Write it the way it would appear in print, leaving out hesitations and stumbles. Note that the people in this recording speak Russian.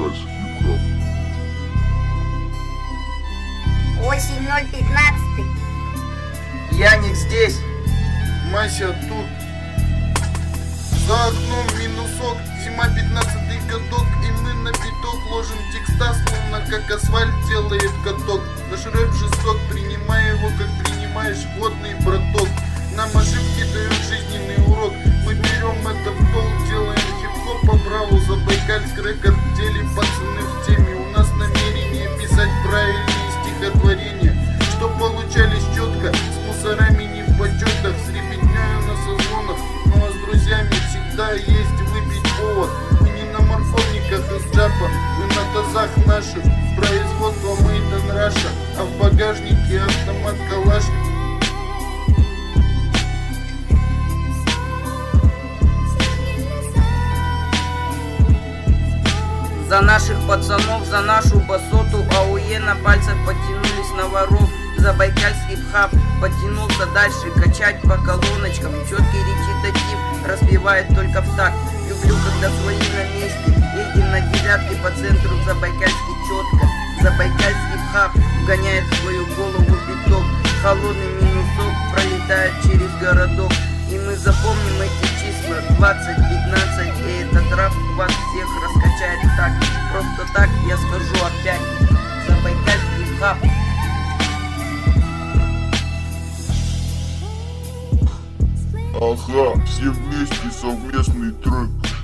забайкальский хип-хоп. Осень 015. Яник здесь. Мася тут. За окном минусок, зима 15-й годок, и мы на биток ложим текста, словно как асфальт делает каток. Наш рэп жесток, принимай его, как принимаешь водный браток. Нам ошибки дают жизненный урок, мы берем это в толк, делаем хип-хоп по праву. Забайкальск рэкорд, в деле пацаны в теме. У нас намерение писать правильные стихотворения, что получались четко, с мусорами не в почетах, с ребятнёй на созвонах. Ну а с друзьями всегда есть выпить повод. Мы не на морковниках из джапа, мы на тазах наших, производство Made in Russia, а в багажнике автомат калаш. За наших пацанов, за нашу басоту, АУЕ на пальцах потянулись на воров. Забайкальский хип-хоп потянулся дальше, качать по колоночкам. Четкий речитатив распевает только в такт. Люблю, когда свои на месте, едем на девятке по центру. Забайкальский четко, забайкальский хип-хоп вгоняет в свою голову биток. Холодный минусок пролетает через городок. И мы запомним эти числа 20, 15, и этот рэп вас всех раскачает так. Просто так я скажу опять. Забайкальский хип-хоп. Ага, все вместе совместный трек.